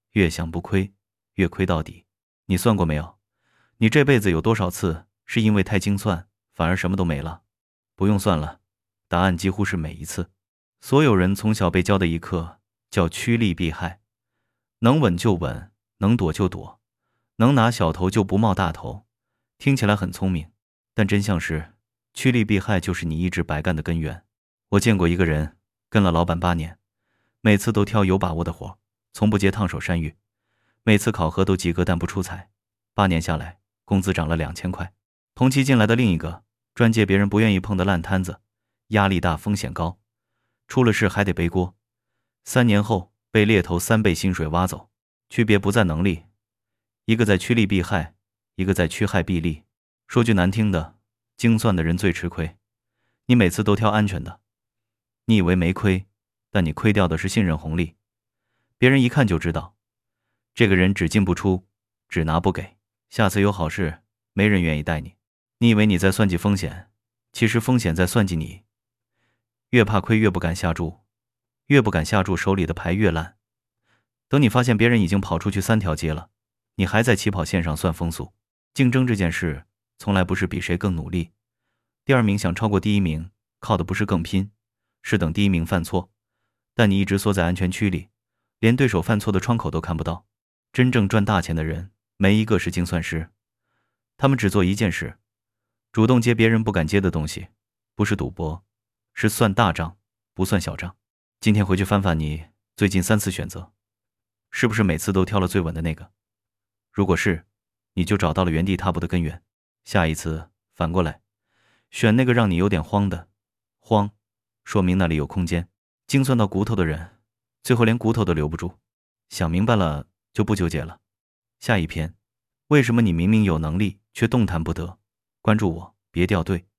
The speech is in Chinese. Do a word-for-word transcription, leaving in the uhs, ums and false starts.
越想不亏，越亏到底。你算过没有？你这辈子有多少次是因为太精算，反而什么都没了？不用算了，答案几乎是每一次。所有人从小被教的一课叫趋利避害，能稳就稳，能躲就躲，能拿小头就不冒大头。听起来很聪明，但真相是，趋利避害就是你一直白干的根源。我见过一个人，跟了老板八年，每次都挑有把握的活，从不接烫手山芋，每次考核都及格但不出彩，八年下来，工资涨了两千块。同期进来的另一个，专接别人不愿意碰的烂摊子，压力大，风险高，出了事还得背锅。三年后被猎头三倍薪水挖走，区别不在能力，一个在趋利避害，一个在趋害避利。说句难听的，精算的人最吃亏。你每次都挑安全的，你以为没亏，但你亏掉的是信任红利。别人一看就知道，这个人只进不出，只拿不给，下次有好事没人愿意带你。你以为你在算计风险，其实风险在算计你。越怕亏越不敢下注，越不敢下注手里的牌越烂。等你发现别人已经跑出去三条街了，你还在起跑线上算风速。竞争这件事从来不是比谁更努力，第二名想超过第一名，靠的不是更拼，是等第一名犯错。但你一直缩在安全区里，连对手犯错的窗口都看不到。真正赚大钱的人，没一个是精算师，他们只做一件事，主动接别人不敢接的东西，不是赌博，是算大账，不算小账。今天回去翻翻你最近三次选择，是不是每次都挑了最稳的那个？如果是，你就找到了原地踏步的根源。下一次反过来，选那个让你有点慌的，慌，说明那里有空间。精算到骨头的人，最后连骨头都留不住。想明白了就不纠结了。下一篇，为什么你明明有能力却动弹不得？关注我，别掉队。